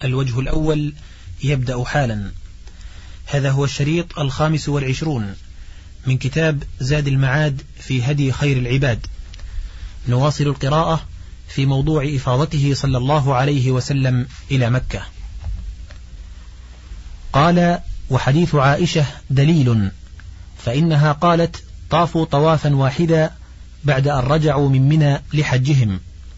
الوجه الأول يبدأ حالا. هذا هو الشريط 25 من كتاب زاد المعاد في هدي خير العباد. نواصل القراءة في موضوع إفاضته صلى الله عليه وسلم إلى مكة. قال: وحديث عائشة دليل، فإنها قالت: طافوا طوافا واحدا بعد أن رجعوا من منى لحجهم،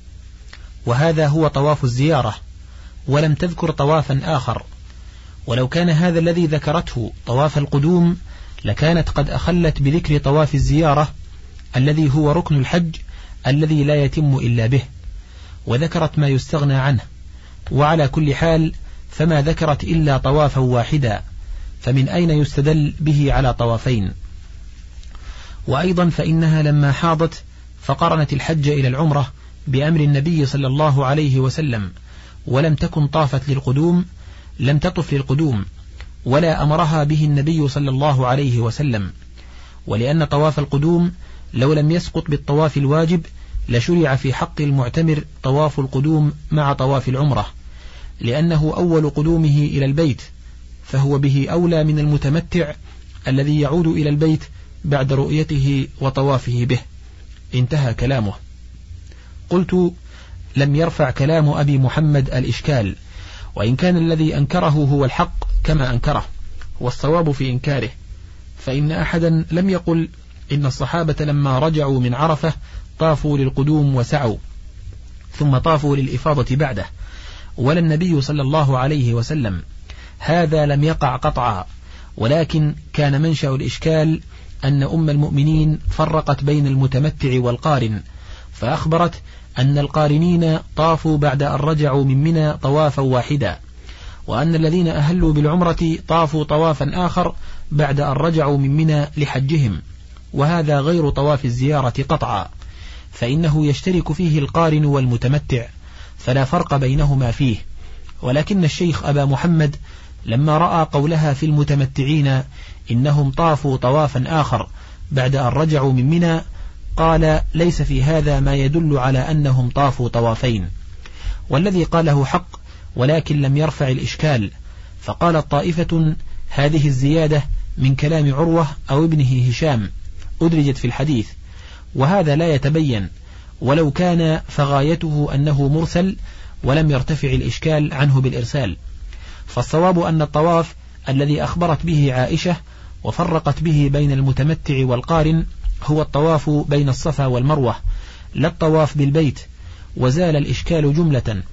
وهذا هو طواف الزيارة، ولم تذكر طوافا آخر. ولو كان هذا الذي ذكرته طواف القدوم لكانت قد أخلت بذكر طواف الزيارة الذي هو ركن الحج الذي لا يتم إلا به، وذكرت ما يستغنى عنه. وعلى كل حال فما ذكرت إلا طوافا واحدا، فمن أين يستدل به على طوافين؟ وأيضا فإنها لما حاضت فقرنت الحج إلى العمرة بأمر النبي صلى الله عليه وسلم، ولم تكن طافت للقدوم، لم تطف للقدوم، ولا أمرها به النبي صلى الله عليه وسلم. ولأن طواف القدوم لو لم يسقط بالطواف الواجب لشرع في حق المعتمر طواف القدوم مع طواف العمرة، لأنه أول قدومه إلى البيت، فهو به أولى من المتمتع الذي يعود إلى البيت بعد رؤيته وطوافه به. انتهى كلامه. قلت: لم يرفع كلام أبي محمد الإشكال، وإن كان الذي أنكره هو الحق كما أنكره، والصواب في إنكاره، فإن أحدا لم يقل إن الصحابة لما رجعوا من عرفة طافوا للقدوم وسعوا ثم طافوا للإفاضة بعده، ولا النبي صلى الله عليه وسلم. هذا لم يقع قطعا، ولكن كان منشأ الإشكال أن أم المؤمنين فرقت بين المتمتع والقارن، فأخبرت أن القارنين طافوا بعد أن رجعوا من منى طوافا واحدا، وأن الذين أهلوا بالعمرة طافوا طوافا آخر بعد أن رجعوا من منى لحجهم، وهذا غير طواف الزيارة قطعا، فإنه يشترك فيه القارن والمتمتع، فلا فرق بينهما فيه. ولكن الشيخ أبا محمد لما رأى قولها في المتمتعين إنهم طافوا طوافا آخر بعد أن رجعوا من منى قال: ليس في هذا ما يدل على أنهم طافوا طوافين. والذي قاله حق، ولكن لم يرفع الإشكال. فقال طائفة: هذه الزيادة من كلام عروة أو ابنه هشام أدرجت في الحديث، وهذا لا يتبين، ولو كان فغايته أنه مرسل ولم يرتفع الإشكال عنه بالإرسال. فالصواب أن الطواف الذي أخبرت به عائشة وفرقت به بين المتمتع والقارن هو الطواف بين الصفا والمروة، لا الطواف بالبيت، وزال الإشكال جملة.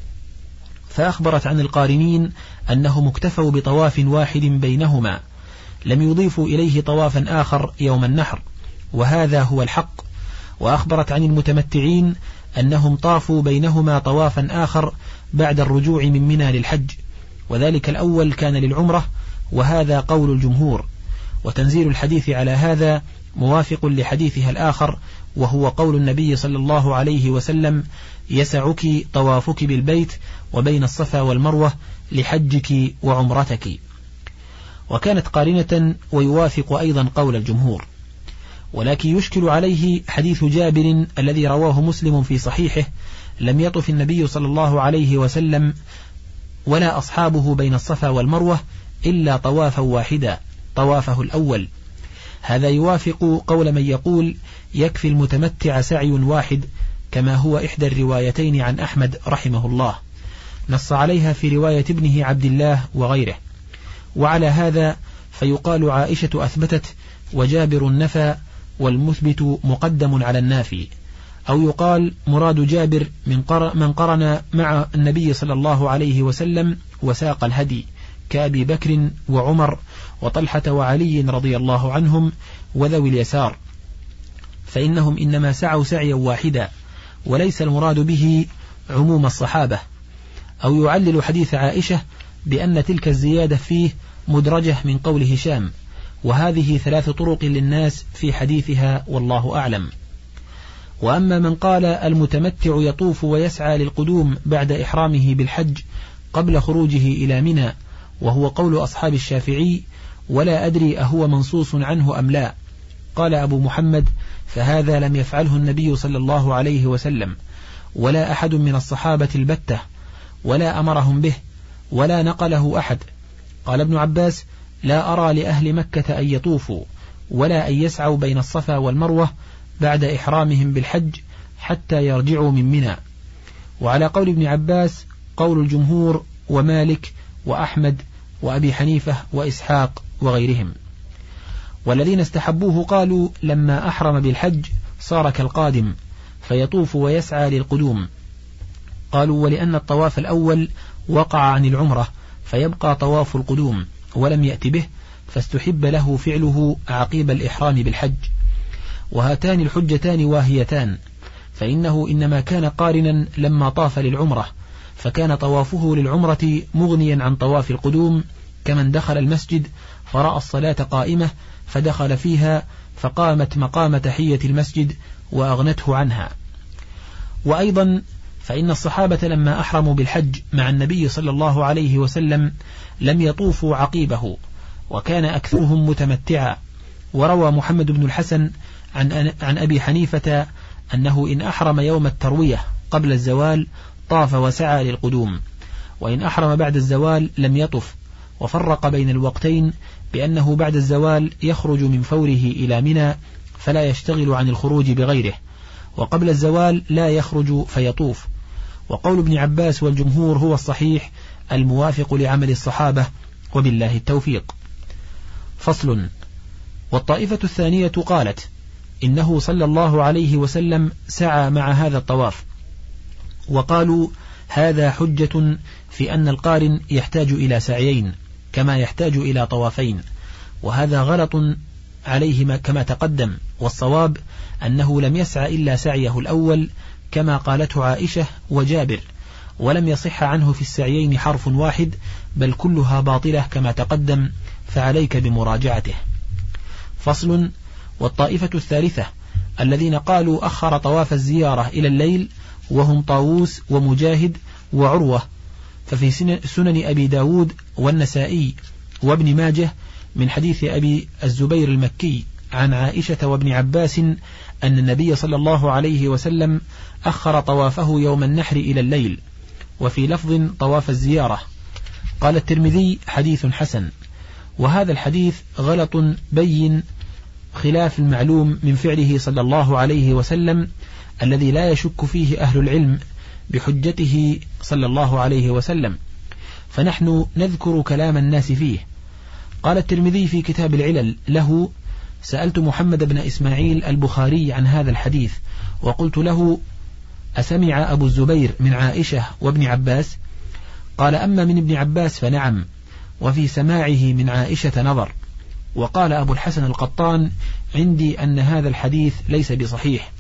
فأخبرت عن القارنين أنهم اكتفوا بطواف واحد بينهما، لم يضيفوا إليه طوافا آخر يوم النحر، وهذا هو الحق. وأخبرت عن المتمتعين أنهم طافوا بينهما طوافا آخر بعد الرجوع من منى للحج، وذلك الأول كان للعمرة، وهذا قول الجمهور. وتنزيل الحديث على هذا موافق لحديثها الآخر، وهو قول النبي صلى الله عليه وسلم: يسعك طوافك بالبيت وبين الصفا والمروة لحجك وعمرتك. وكانت قارنة، ويوافق أيضا قول الجمهور. ولكن يشكل عليه حديث جابر الذي رواه مسلم في صحيحه: لم يطف النبي صلى الله عليه وسلم ولا أصحابه بين الصفا والمروة إلا طوافا واحدا، طوافه الأول. هذا يوافق قول من يقول يكفي المتمتع سعي واحد، كما هو إحدى الروايتين عن أحمد رحمه الله، نص عليها في رواية ابنه عبد الله وغيره. وعلى هذا فيقال عائشة أثبتت وجابر نفى، والمثبت مقدم على النافي. أو يقال مراد جابر من قرن مع النبي صلى الله عليه وسلم وساق الهدي، كأبي بكر وعمر وطلحة وعلي رضي الله عنهم وذوي اليسار، فإنهم إنما سعوا سعيا واحدا، وليس المراد به عموم الصحابة. أو يعلل حديث عائشة بأن تلك الزيادة فيه مدرجة من قول هشام، وهذه 3 طرق للناس في حديثها، والله أعلم. وأما من قال المتمتع يطوف ويسعى للقدوم بعد إحرامه بالحج قبل خروجه إلى منى، وهو قول أصحاب الشافعي، ولا أدري أهو منصوص عنه أم لا. قال أبو محمد: فهذا لم يفعله النبي صلى الله عليه وسلم، ولا أحد من الصحابة البتة، ولا أمرهم به، ولا نقله أحد. قال ابن عباس: لا أرى لأهل مكة أن يطوفوا ولا أن يسعوا بين الصفا والمروة بعد إحرامهم بالحج حتى يرجعوا من منى. وعلى قول ابن عباس قول الجمهور ومالك وأحمد وأبي حنيفة وإسحاق وغيرهم. والذين استحبوه قالوا: لما أحرم بالحج صار كالقادم فيطوف ويسعى للقدوم. قالوا: ولأن الطواف الأول وقع عن العمرة فيبقى طواف القدوم ولم يأت به، فاستحب له فعله عقيب الإحرام بالحج. وهاتان الحجتان واهيتان، فإنه إنما كان قارنا لما طاف للعمرة، فكان طوافه للعمرة مغنيا عن طواف القدوم، كمن دخل المسجد فرأى الصلاة قائمة فدخل فيها فقامت مقام تحية المسجد وأغنته عنها. وأيضا فإن الصحابة لما أحرموا بالحج مع النبي صلى الله عليه وسلم لم يطوفوا عقيبه، وكان أكثرهم متمتعا. وروى محمد بن الحسن عن أبي حنيفة أنه إن أحرم يوم التروية قبل الزوال طاف وسعى للقدوم، وإن أحرم بعد الزوال لم يطف، وفرق بين الوقتين بأنه بعد الزوال يخرج من فوره إلى منى فلا يشتغل عن الخروج بغيره، وقبل الزوال لا يخرج فيطوف. وقول ابن عباس والجمهور هو الصحيح الموافق لعمل الصحابة، وبالله التوفيق. فصل. والطائفة الثانية قالت: إنه صلى الله عليه وسلم سعى مع هذا الطواف، وقالوا: هذا حجة في أن القارن يحتاج إلى سعيين كما يحتاج إلى طوافين، وهذا غلط عليه كما تقدم. والصواب أنه لم يسعى إلا سعيه الأول كما قالته عائشة وجابر، ولم يصح عنه في السعيين حرف واحد، بل كلها باطلة كما تقدم، فعليك بمراجعته. فصل. والطائفة الثالثة الذين قالوا أخر طواف الزيارة إلى الليل، وهم طاووس ومجاهد وعروة، ففي سنن أبي داود والنسائي وابن ماجه من حديث أبي الزبير المكي عن عائشة وابن عباس أن النبي صلى الله عليه وسلم أخر طوافه يوم النحر إلى الليل، وفي لفظ طواف الزيارة. قال الترمذي: حديث حسن. وهذا الحديث غلط بين خلاف المعلوم من فعله صلى الله عليه وسلم، الذي لا يشك فيه أهل العلم بحجته صلى الله عليه وسلم، فنحن نذكر كلام الناس فيه. قال الترمذي في كتاب العلل له: سألت محمد بن إسماعيل البخاري عن هذا الحديث، وقلت له: أسمع أبو الزبير من عائشة وابن عباس؟ قال: أما من ابن عباس فنعم، وفي سماعه من عائشة نظر. وقال أبو الحسن القطان: عندي أن هذا الحديث ليس بصحيح،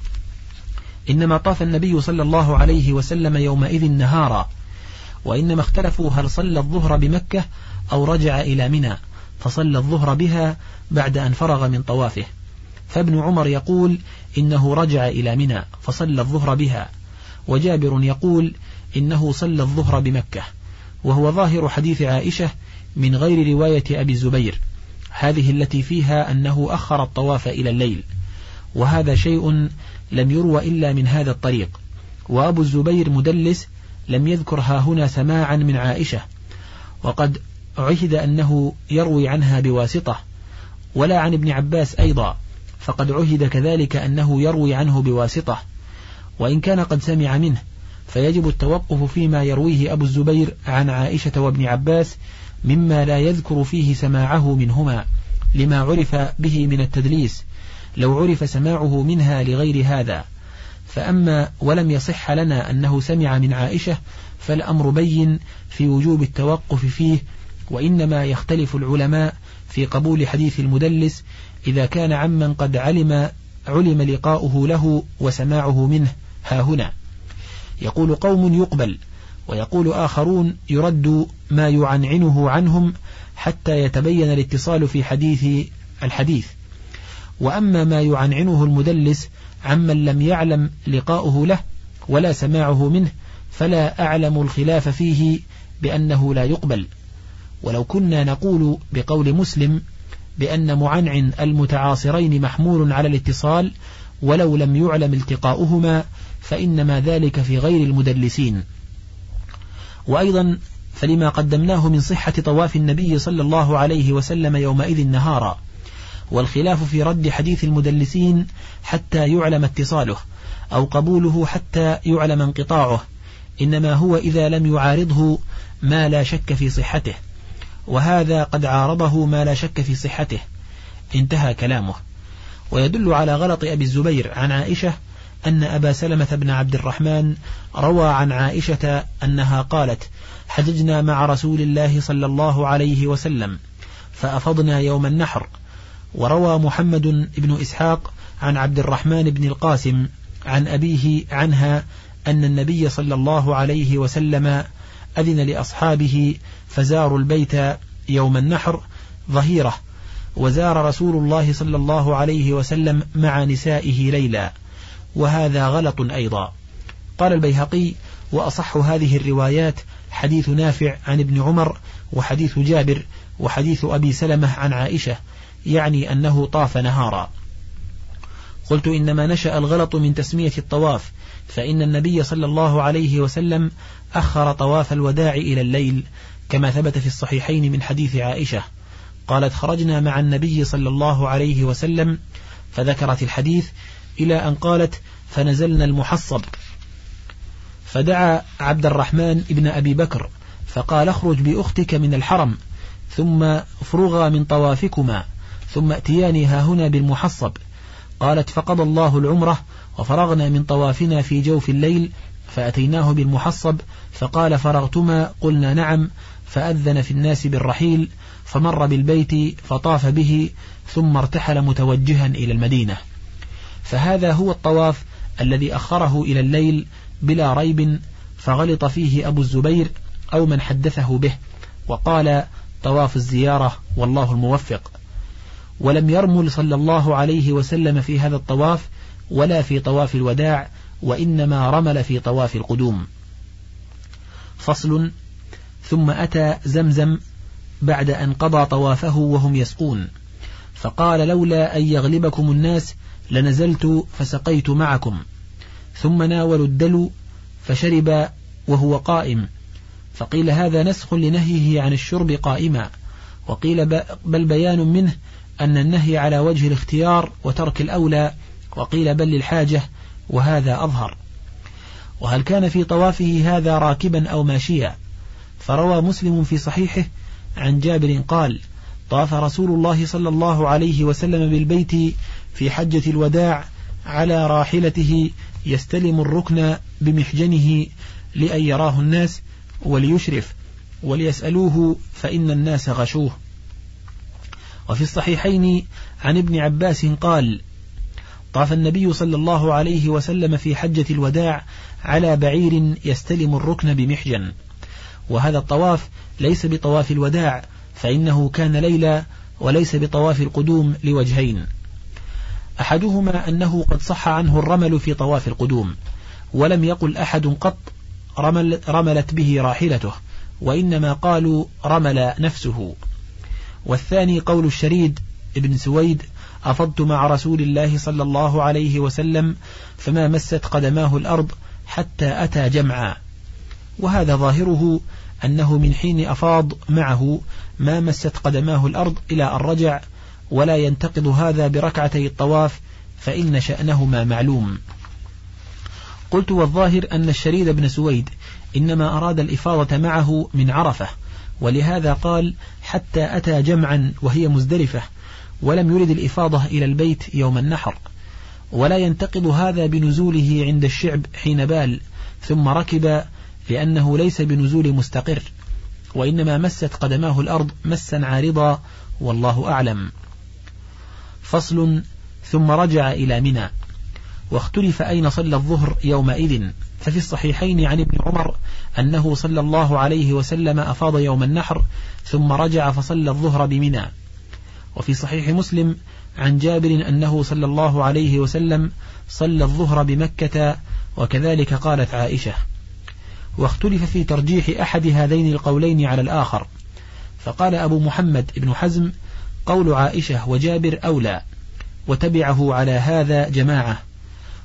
إنما طاف النبي صلى الله عليه وسلم يومئذ نهارا، وإنما اختلفوا هل صلى الظهر بمكة أو رجع إلى منى، فصلى الظهر بها بعد أن فرغ من طوافه. فابن عمر يقول إنه رجع إلى منى فصلى الظهر بها، وجابر يقول إنه صلى الظهر بمكة، وهو ظاهر حديث عائشة من غير رواية أبي الزبير، هذه التي فيها أنه أخر الطواف إلى الليل، وهذا شيء لم يروى إلا من هذا الطريق. وأبو الزبير مدلس لم يذكر هنا سماعا من عائشة، وقد عهد أنه يروي عنها بواسطة، ولا عن ابن عباس أيضا، فقد عهد كذلك أنه يروي عنه بواسطة. وإن كان قد سمع منه فيجب التوقف فيما يرويه أبو الزبير عن عائشة وابن عباس مما لا يذكر فيه سماعه منهما، لما عرف به من التدليس لو عرف سماعه منها لغير هذا. فأما ولم يصح لنا أنه سمع من عائشة فالأمر بين في وجوب التوقف فيه، وإنما يختلف العلماء في قبول حديث المدلس إذا كان عمن قد علم لقاؤه له وسماعه منه ها هنا. يقول قوم يقبل، ويقول آخرون يرد ما يعنعنه عنهم حتى يتبين الاتصال في الحديث. وأما ما يعنعنه المدلس عمن لم يعلم لقاؤه له ولا سماعه منه فلا أعلم الخلاف فيه بأنه لا يقبل. ولو كنا نقول بقول مسلم بأن معنعن المتعاصرين محمول على الاتصال ولو لم يعلم التقاؤهما، فإنما ذلك في غير المدلسين. وأيضا فلما قدمناه من صحة طواف النبي صلى الله عليه وسلم يومئذ نهارا، والخلاف في رد حديث المدلسين حتى يعلم اتصاله، أو قبوله حتى يعلم انقطاعه، إنما هو إذا لم يعارضه ما لا شك في صحته، وهذا قد عارضه ما لا شك في صحته. انتهى كلامه. ويدل على غلط أبي الزبير عن عائشة أن أبا سلمة بن عبد الرحمن روى عن عائشة أنها قالت: حججنا مع رسول الله صلى الله عليه وسلم فأفضنا يوم النحر. وروى محمد بن إسحاق عن عبد الرحمن بن القاسم عن أبيه عنها أن النبي صلى الله عليه وسلم أذن لأصحابه فزاروا البيت يوم النحر ظهيرة، وزار رسول الله صلى الله عليه وسلم مع نسائه ليلا، وهذا غلط أيضا. قال البيهقي: وأصح هذه الروايات حديث نافع عن ابن عمر، وحديث جابر، وحديث أبي سلمة عن عائشة، يعني أنه طاف نهارا. قلت: إنما نشأ الغلط من تسمية الطواف، فإن النبي صلى الله عليه وسلم أخر طواف الوداع إلى الليل، كما ثبت في الصحيحين من حديث عائشة قالت: خرجنا مع النبي صلى الله عليه وسلم، فذكرت الحديث إلى أن قالت: فنزلنا المحصب، فدعا عبد الرحمن ابن أبي بكر فقال: اخرج بأختك من الحرم، ثم فرغا من طوافكما، ثم ائتياني هاهنا بالمحصب. قالت: فقضى الله العمرة وفرغنا من طوافنا في جوف الليل، فأتيناه بالمحصب فقال: فرغتما؟ قلنا: نعم. فأذن في الناس بالرحيل، فمر بالبيت فطاف به، ثم ارتحل متوجها إلى المدينة. فهذا هو الطواف الذي أخره إلى الليل بلا ريب، فغلط فيه أبو الزبير أو من حدثه به، وقال: طواف الزيارة والله الموفق. ولم يرمل صلى الله عليه وسلم في هذا الطواف ولا في طواف الوداع، وإنما رمل في طواف القدوم. فصل. ثم أتى زمزم بعد أن قضى طوافه وهم يسقون، فقال: لولا أن يغلبكم الناس لنزلت فسقيت معكم. ثم ناولوا الدلو فشرب وهو قائم، فقيل: هذا نسخ لنهيه عن الشرب قائما، وقيل: بل بيان منه أن النهي على وجه الاختيار وترك الأولى، وقيل: بل للحاجة، وهذا أظهر. وهل كان في طوافه هذا راكبا أو ماشيا؟ فروى مسلم في صحيحه عن جابر قال: طاف رسول الله صلى الله عليه وسلم بالبيت في حجة الوداع على راحلته يستلم الركن بمحجنه لأن يراه الناس وليشرف وليسألوه فإن الناس غشوه. وفي الصحيحين عن ابن عباس قال: طاف النبي صلى الله عليه وسلم في حجة الوداع على بعير يستلم الركن بمحجن. وهذا الطواف ليس بطواف الوداع، فإنه كان ليلا، وليس بطواف القدوم لوجهين: أحدهما أنه قد صح عنه الرمل في طواف القدوم، ولم يقل أحد قط رملت به راحلته، وإنما قالوا رمل نفسه. والثاني قول الشريد ابن سويد: أفضت مع رسول الله صلى الله عليه وسلم فما مست قدماه الأرض حتى أتى جمعا. وهذا ظاهره أنه من حين أفاض معه ما مست قدماه الأرض إلى أن رجع، ولا ينتقض هذا بركعتي الطواف، فإن شأنهما معلوم. قلت: والظاهر أن الشريد بن سويد إنما أراد الإفاضة معه من عرفة، ولهذا قال حتى أتى جمعا وهي مزدلفة، ولم يرد الإفاضة إلى البيت يوم النحر. ولا ينتقض هذا بنزوله عند الشعب حين بال ثم ركب، لأنه ليس بنزول مستقر، وإنما مست قدماه الأرض مسا عارضا، والله أعلم. فصل. ثم رجع إلى منى. واختلف أين صلى الظهر يومئذ، ففي الصحيحين عن ابن عمر أنه صلى الله عليه وسلم أفاض يوم النحر ثم رجع فصلى الظهر بمنى. وفي صحيح مسلم عن جابر أنه صلى الله عليه وسلم صلى الظهر بمكة، وكذلك قالت عائشة. واختلف في ترجيح أحد هذين القولين على الآخر، فقال أبو محمد ابن حزم: قول عائشة وجابر أولى، وتبعه على هذا جماعة،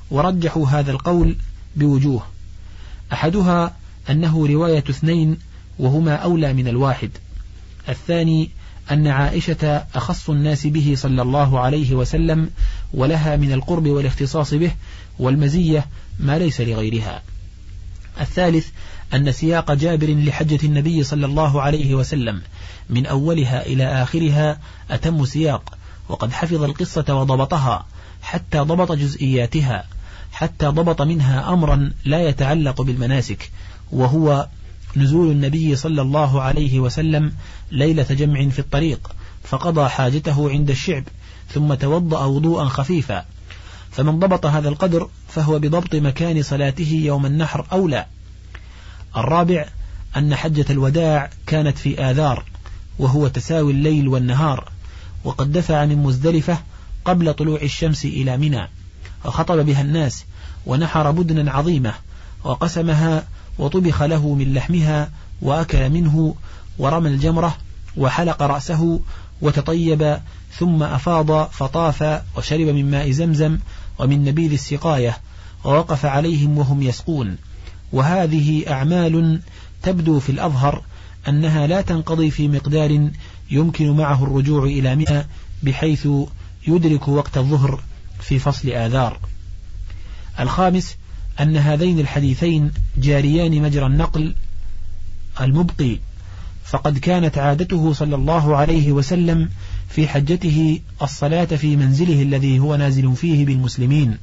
ورجحوا هذا القول بوجوه: أحدها أنه رواية اثنين وهما أولى من الواحد. الثاني أن عائشة أخص الناس به صلى الله عليه وسلم، ولها من القرب والاختصاص به والمزية ما ليس لغيرها. الثالث أن سياق جابر لحجة النبي صلى الله عليه وسلم من أولها إلى آخرها أتم سياق، وقد حفظ القصة وضبطها حتى ضبط جزئياتها، حتى ضبط منها أمرا لا يتعلق بالمناسك، وهو نزول النبي صلى الله عليه وسلم ليلة جمع في الطريق، فقضى حاجته عند الشعب ثم توضأ وضوءا خفيفا. فمن ضبط هذا القدر فهو بضبط مكان صلاته يوم النحر أولى. الرابع أن حجة الوداع كانت في آذار، وهو تساوي الليل والنهار، وقد دفع من مزدلفة قبل طلوع الشمس إلى منى، وخطب بها الناس، ونحر بدنا عظيمة وقسمها وطبخ له من لحمها وأكل منه، ورمى الجمرة وحلق رأسه وتطيب، ثم أفاض فطاف وشرب من ماء زمزم ومن نبيذ السقاية، ووقف عليهم وهم يسقون. وهذه أعمال تبدو في الأظهر أنها لا تنقضي في مقدار يمكن معه الرجوع إلى منى بحيث يدرك وقت الظهر في فصل آذار. الخامس أن هذين الحديثين جاريان مجرى النقل المبقي، فقد كانت عادته صلى الله عليه وسلم في حجته الصلاة في منزله الذي هو نازل فيه بالمسلمين،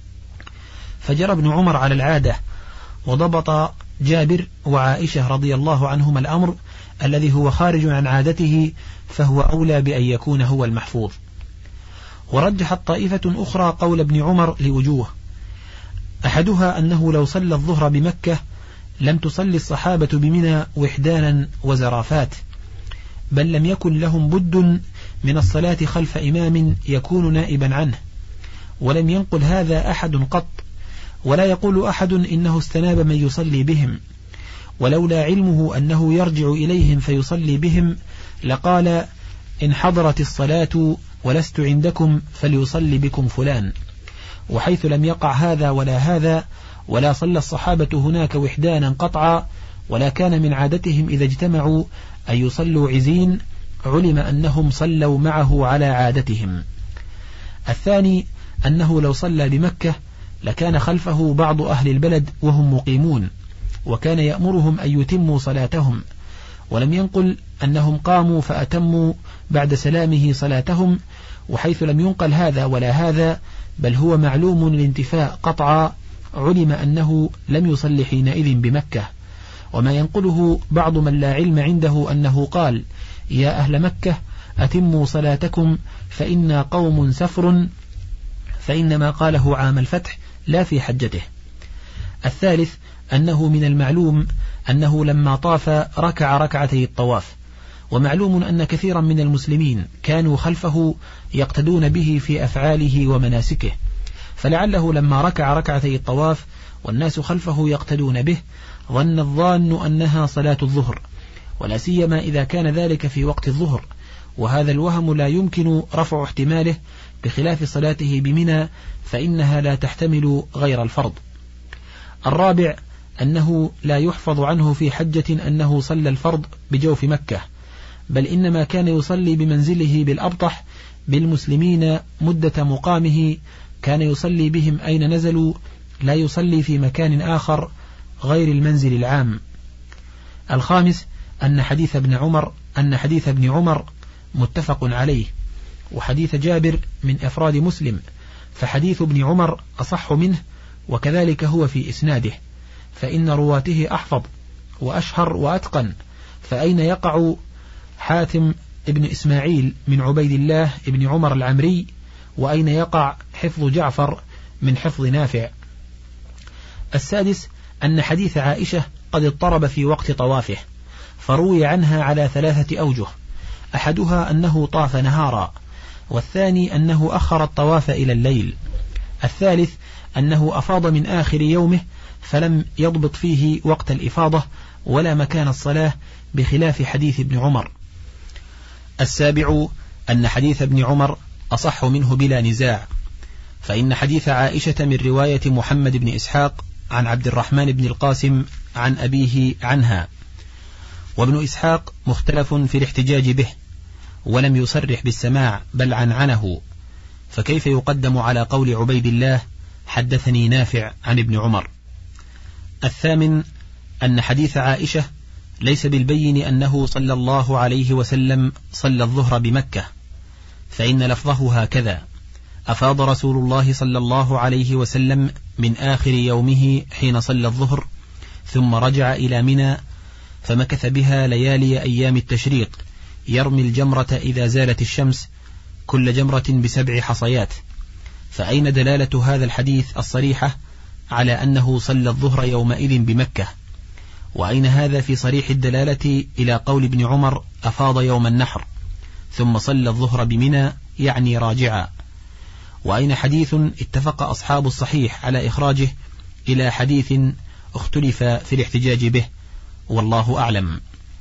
فجرى ابن عمر على العادة، وضبط جابر وعائشة رضي الله عنهما الأمر الذي هو خارج عن عادته، فهو أولى بأن يكون هو المحفوظ. ورجحت طائفة أخرى قول ابن عمر لوجوه: أحدها أنه لو صلى الظهر بمكة لم تصلي الصحابة بمنى وحدانا وزرافات، بل لم يكن لهم بد من الصلاة خلف إمام يكون نائبا عنه، ولم ينقل هذا أحد قط، ولا يقول أحد إنه استناب من يصلي بهم، ولولا علمه أنه يرجع إليهم فيصلي بهم لقال: إن حضرت الصلاة ولست عندكم فليصلي بكم فلان. وحيث لم يقع هذا ولا هذا، ولا صلى الصحابة هناك وحدانا قطعا، ولا كان من عادتهم إذا اجتمعوا أن يصلوا عزين، علم أنهم صلوا معه على عادتهم. الثاني أنه لو صلى بمكة لكان خلفه بعض أهل البلد وهم مقيمون، وكان يأمرهم أن يتموا صلاتهم، ولم ينقل أنهم قاموا فأتموا بعد سلامه صلاتهم. وحيث لم ينقل هذا ولا هذا، بل هو معلوم الانتفاء قطعا، علم أنه لم يصل حينئذ بمكة. وما ينقله بعض من لا علم عنده أنه قال: يا أهل مكة أتموا صلاتكم فإنا قوم سفر، فإنما قاله عام الفتح لا في حجته. الثالث أنه من المعلوم أنه لما طاف ركع ركعتي الطواف، ومعلوم أن كثيرا من المسلمين كانوا خلفه يقتدون به في أفعاله ومناسكه، فلعله لما ركع ركعتي الطواف والناس خلفه يقتدون به ظن الظان أنها صلاة الظهر، ولا سيما إذا كان ذلك في وقت الظهر، وهذا الوهم لا يمكن رفع احتماله، بخلاف صلاته بمنى فإنها لا تحتمل غير الفرض. الرابع أنه لا يحفظ عنه في حجة أنه صلى الفرض بجوف مكة، بل إنما كان يصلي بمنزله بالأبطح بالمسلمين مدة مقامه، كان يصلي بهم أين نزلوا، لا يصلي في مكان آخر غير المنزل العام. الخامس أن حديث ابن عمر متفق عليه، وحديث جابر من أفراد مسلم، فحديث ابن عمر أصح منه، وكذلك هو في إسناده، فإن رواته أحفظ وأشهر وأتقن. فأين يقع حاتم ابن إسماعيل من عبيد الله ابن عمر العمري، وأين يقع حفظ جعفر من حفظ نافع؟ السادس أن حديث عائشة قد اضطرب في وقت طوافه، فروي عنها على 3 أوجه: أحدها أنه طاف نهارا، والثاني أنه أخر الطواف إلى الليل، الثالث أنه أفاض من آخر يومه فلم يضبط فيه وقت الإفاضة ولا مكان الصلاة، بخلاف حديث ابن عمر. السابع أن حديث ابن عمر أصح منه بلا نزاع، فإن حديث عائشة من رواية محمد بن إسحاق عن عبد الرحمن بن القاسم عن أبيه عنها، وابن إسحاق مختلف في الاحتجاج به، ولم يصرح بالسماع بل عنعنه، فكيف يقدم على قول عبيد الله حدثني نافع عن ابن عمر؟ الثامن أن حديث عائشة ليس بالبين أنه صلى الله عليه وسلم صلى الظهر بمكة، فإن لفظه هكذا: أفاض رسول الله صلى الله عليه وسلم من آخر يومه حين صلى الظهر، ثم رجع إلى منى فمكث بها ليالي أيام التشريق، يرمي الجمرة إذا زالت الشمس، كل جمرة ب7 حصيات. فأين دلالة هذا الحديث الصريحة على أنه صلى الظهر يومئذ بمكة؟ وأين هذا في صريح الدلالة إلى قول ابن عمر أفاض يوم النحر ثم صلى الظهر بمنى يعني راجعا؟ وأين حديث اتفق أصحاب الصحيح على إخراجه إلى حديث اختلف في الاحتجاج به؟ والله أعلم.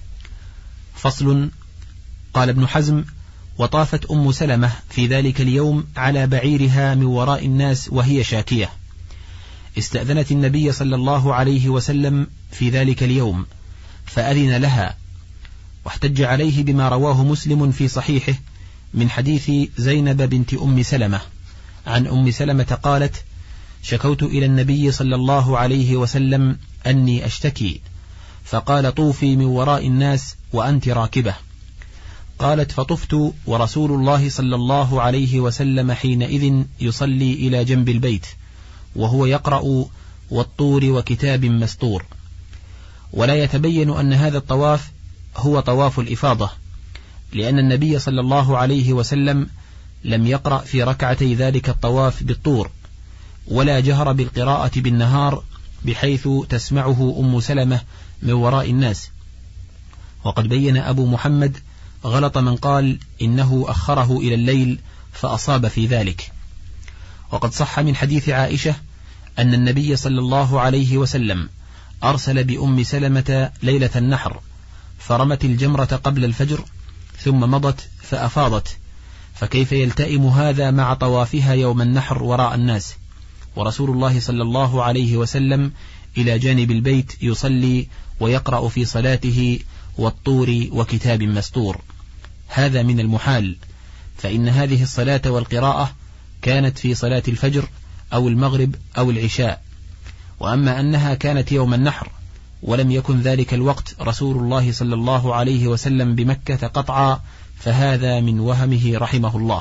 فصل. قال ابن حزم: وطافت أم سلمة في ذلك اليوم على بعيرها من وراء الناس وهي شاكية، استأذنت النبي صلى الله عليه وسلم في ذلك اليوم فأذن لها، واحتج عليه بما رواه مسلم في صحيحه من حديث زينب بنت أم سلمة عن أم سلمة قالت: شكوت إلى النبي صلى الله عليه وسلم أني أشتكي، فقال: طوفي من وراء الناس وأنت راكبة. قالت: فطفت ورسول الله صلى الله عليه وسلم حينئذ يصلي إلى جنب البيت وهو يقرأ والطور وكتاب مسطور. ولا يتبين أن هذا الطواف هو طواف الإفاضة، لأن النبي صلى الله عليه وسلم لم يقرأ في ركعتي ذلك الطواف بالطور، ولا جهر بالقراءة بالنهار بحيث تسمعه أم سلمة من وراء الناس. وقد بين أبو محمد غلط من قال إنه أخره إلى الليل فأصاب في ذلك. وقد صح من حديث عائشة أن النبي صلى الله عليه وسلم أرسل بأم سلمة ليلة النحر فرمت الجمرة قبل الفجر ثم مضت فأفاضت، فكيف يلتئم هذا مع طوافها يوم النحر وراء الناس، ورسول الله صلى الله عليه وسلم إلى جانب البيت يصلي ويقرأ في صلاته والطور وكتاب مسطور؟ هذا من المحال، فإن هذه الصلاة والقراءة كانت في صلاة الفجر أو المغرب أو العشاء. وأما أنها كانت يوم النحر ولم يكن ذلك الوقت رسول الله صلى الله عليه وسلم بمكة قطعا، فهذا من وهمه رحمه الله.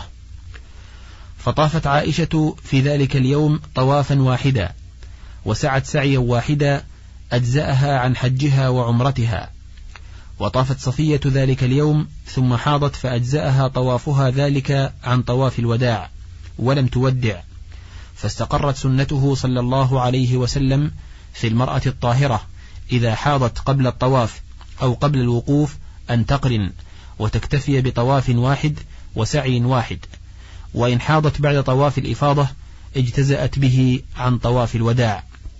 فطافت عائشة في ذلك اليوم طوافا واحدا، وسعت سعيا واحدا أجزأها عن حجها وعمرتها. وطافت صفية ذلك اليوم ثم حاضت فأجزأها طوافها ذلك عن طواف الوداع ولم تودع، فاستقرت سنته صلى الله عليه وسلم في المرأة الطاهرة إذا حاضت قبل الطواف أو قبل الوقوف أن تقرن وتكتفي بطواف واحد وسعي واحد، وإن حاضت بعد طواف الإفاضة اجتزأت به عن طواف الوداع.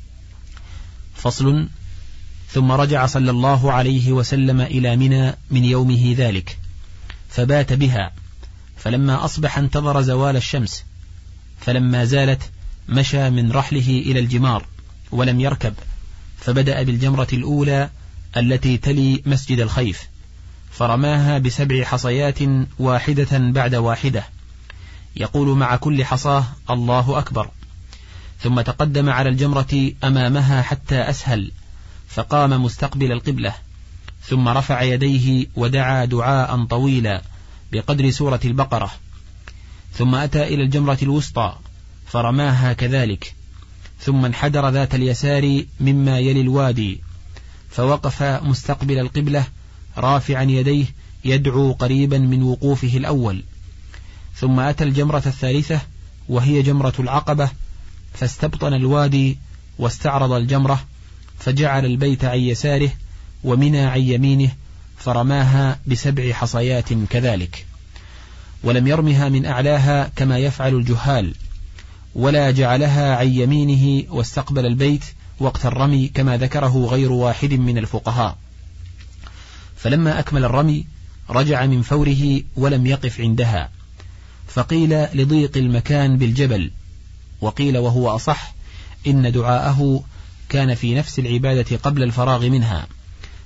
فصل. ثم رجع صلى الله عليه وسلم إلى منى من يومه ذلك فبات بها، فلما أصبح انتظر زوال الشمس، فلما زالت مشى من رحله إلى الجمار ولم يركب، فبدأ بالجمرة الأولى التي تلي مسجد الخيف فرماها ب7 حصيات واحدة بعد واحدة، يقول مع كل حصاه الله أكبر، ثم تقدم على الجمرة أمامها حتى أسهل فقام مستقبل القبلة، ثم رفع يديه ودعا دعاء طويلا بقدر سورة البقرة، ثم أتى إلى الجمرة الوسطى فرماها كذلك، ثم انحدر ذات اليسار مما يلي الوادي فوقف مستقبل القبلة رافعا يديه يدعو قريبا من وقوفه الأول، ثم أتى الجمرة الثالثة وهي جمرة العقبة فاستبطن الوادي واستعرض الجمرة، فجعل البيت عن يساره ومنى عن يمينه فرماها ب7 حصيات كذلك، ولم يرمها من أعلاها كما يفعل الجهال، ولا جعلها عن يمينه واستقبل البيت وقت الرمي كما ذكره غير واحد من الفقهاء. فلما أكمل الرمي رجع من فوره ولم يقف عندها، فقيل لضيق المكان بالجبل، وقيل وهو أصح إن دعاءه كان في نفس العبادة قبل الفراغ منها،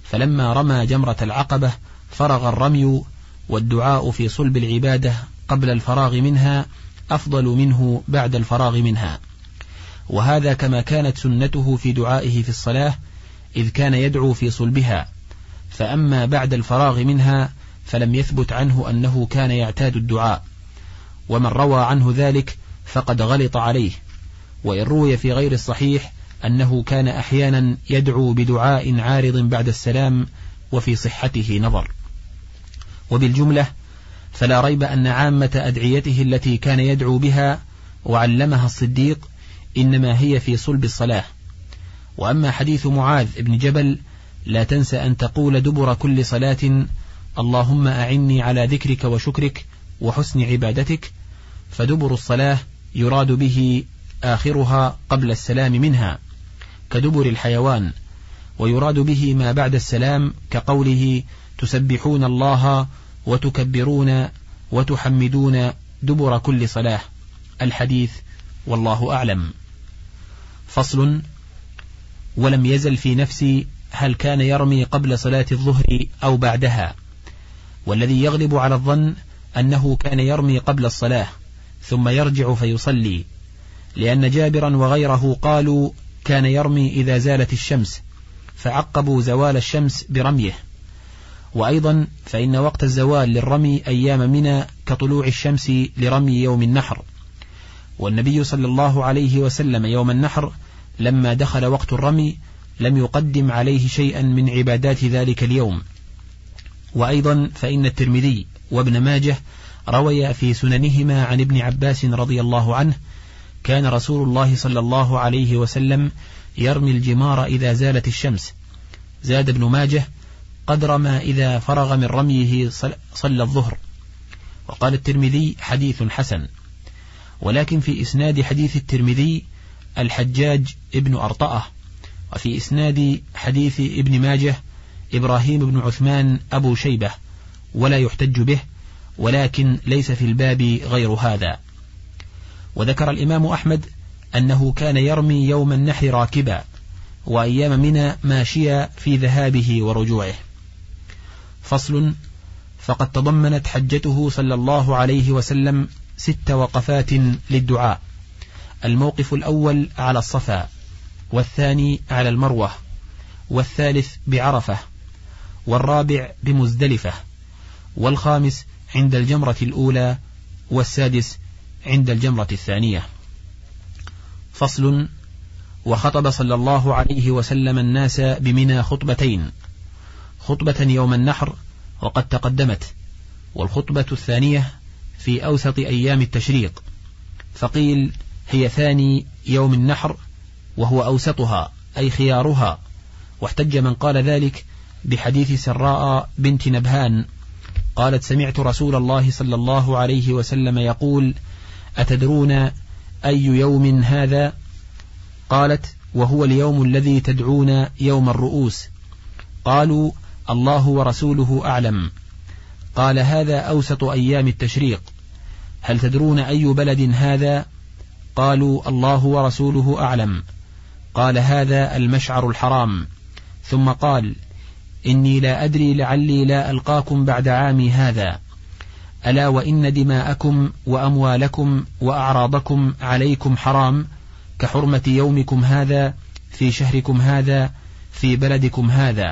فلما رمى جمرة العقبة فرغ الرمي، والدعاء في صلب العبادة قبل الفراغ منها أفضل منه بعد الفراغ منها، وهذا كما كانت سنته في دعائه في الصلاة، إذ كان يدعو في صلبها، فأما بعد الفراغ منها فلم يثبت عنه أنه كان يعتاد الدعاء، ومن روى عنه ذلك فقد غلط عليه. وإن روي في غير الصحيح أنه كان أحيانا يدعو بدعاء عارض بعد السلام، وفي صحته نظر. وبالجملة فلا ريب أن عامة أدعيته التي كان يدعو بها وعلمها الصديق إنما هي في صلب الصلاة. وأما حديث معاذ بن جبل: لا تنس أن تقول دبر كل صلاة اللهم أعني على ذكرك وشكرك وحسن عبادتك، فدبر الصلاة يراد به آخرها قبل السلام منها كدبر الحيوان، ويراد به ما بعد السلام كقوله تسبحون الله وتكبرون وتحمدون دبر كل صلاة. الحديث والله أعلم. فصل. ولم يزل في نفسي هل كان يرمي قبل صلاة الظهر أو بعدها، والذي يغلب على الظن أنه كان يرمي قبل الصلاة ثم يرجع فيصلي، لأن جابرا وغيره قالوا كان يرمي إذا زالت الشمس، فعقبوا زوال الشمس برميه. وأيضا فإن وقت الزوال للرمي أيام منى كطلوع الشمس لرمي يوم النحر، والنبي صلى الله عليه وسلم يوم النحر لما دخل وقت الرمي لم يقدم عليه شيئا من عبادات ذلك اليوم. وأيضا فإن الترمذي وابن ماجه روي في سننهما عن ابن عباس رضي الله عنه كان رسول الله صلى الله عليه وسلم يرمي الجمار إذا زالت الشمس. زاد ابن ماجه قدر ما إذا فرغ من رميه صلى الظهر. وقال الترمذي حديث حسن. ولكن في إسناد حديث الترمذي الحجاج ابن أرطأة، وفي إسناد حديث ابن ماجه إبراهيم بن عثمان أبو شيبة، ولا يحتج به، ولكن ليس في الباب غير هذا. وذكر الإمام أحمد أنه كان يرمي يوم النحر راكبا، وأيام منى ماشيا في ذهابه ورجوعه. فصل. فقد تضمنت حجته صلى الله عليه وسلم 6 وقفات للدعاء: الموقف الأول على الصفا، والثاني على المروة، والثالث بعرفة، والرابع بمزدلفة، والخامس عند الجمرة الأولى، والسادس عند الجمرة الثانية. فصل. وخطب صلى الله عليه وسلم الناس بمنى خطبتين: خطبة يوم النحر وقد تقدمت، والخطبة الثانية في أوسط أيام التشريق، فقيل هي ثاني يوم النحر وهو أوسطها أي خيارها. واحتج من قال ذلك بحديث سراء بنت نبهان قالت: سمعت رسول الله صلى الله عليه وسلم يقول: أتدرون أي يوم هذا؟ قالت: وهو اليوم الذي تدعون يوم الرؤوس. قالوا: الله ورسوله أعلم. قال: هذا أوسط أيام التشريق. هل تدرون أي بلد هذا؟ قالوا: الله ورسوله أعلم. قال: هذا المشعر الحرام. ثم قال: إني لا أدري لعلي لا ألقاكم بعد عامي هذا، ألا وإن دماءكم وأموالكم وأعراضكم عليكم حرام كحرمة يومكم هذا في شهركم هذا في بلدكم هذا،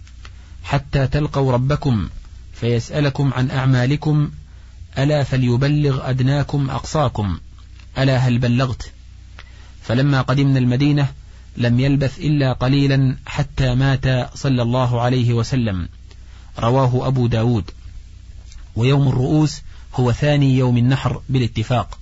حتى تلقوا ربكم فيسألكم عن أعمالكم، ألا فليبلغ أدناكم أقصاكم، ألا هل بلغت؟ فلما قدمنا المدينة لم يلبث إلا قليلا حتى مات صلى الله عليه وسلم. رواه أبو داود. ويوم الرؤوس هو ثاني يوم النحر بالاتفاق.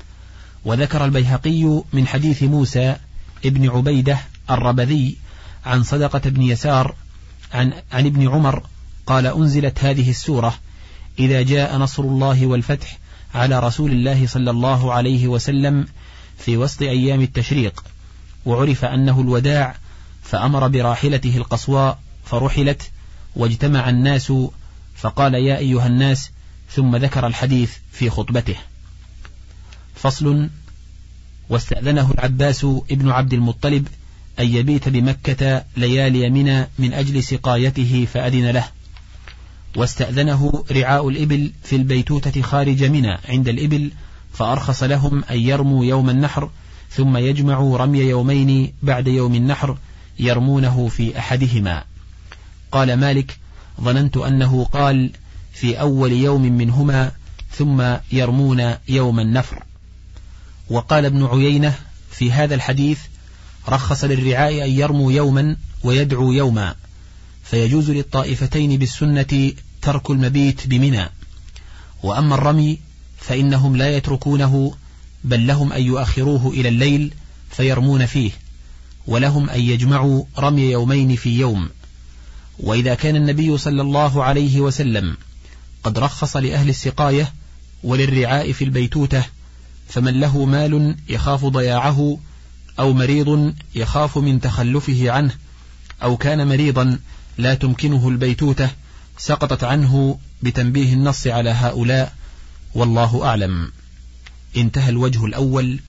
وذكر البيهقي من حديث موسى ابن عبيدة الربذي عن صدقة بن يسار عن ابن عمر قال: أنزلت هذه السورة: إذا جاء نصر الله والفتح على رسول الله صلى الله عليه وسلم في وسط أيام التشريق، وعرف أنه الوداع، فأمر براحلته القصواء فرحلت، واجتمع الناس فقال: يا أيها الناس، ثم ذكر الحديث في خطبته. فصل. واستأذنه العباس ابن عبد المطلب أن يبيت بمكة ليالي منى من أجل سقايته فأذن له، واستأذنه رعاء الإبل في البيتوتة خارج منى عند الإبل، فأرخص لهم أن يرموا يوم النحر ثم يجمعوا رمي يومين بعد يوم النحر يرمونه في أحدهما. قال مالك: ظننت أنه قال في أول يوم منهما ثم يرمون يوم النفر. وقال ابن عيينة في هذا الحديث: رخص للرعاء أن يرموا يوما ويدعوا يوما، فيجوز للطائفتين بالسنة ترك المبيت بمنى. وأما الرمي فإنهم لا يتركونه، بل لهم أن يؤخروه إلى الليل فيرمون فيه، ولهم أن يجمعوا رمي يومين في يوم. وإذا كان النبي صلى الله عليه وسلم قد رخص لأهل السقاية وللرعاء في البيتوتة، فمن له مال يخاف ضياعه، أو مريض يخاف من تخلفه عنه، أو كان مريضا لا تمكنه البيتوتة، سقطت عنه بتنبيه النص على هؤلاء، والله أعلم. انتهى الوجه الأول.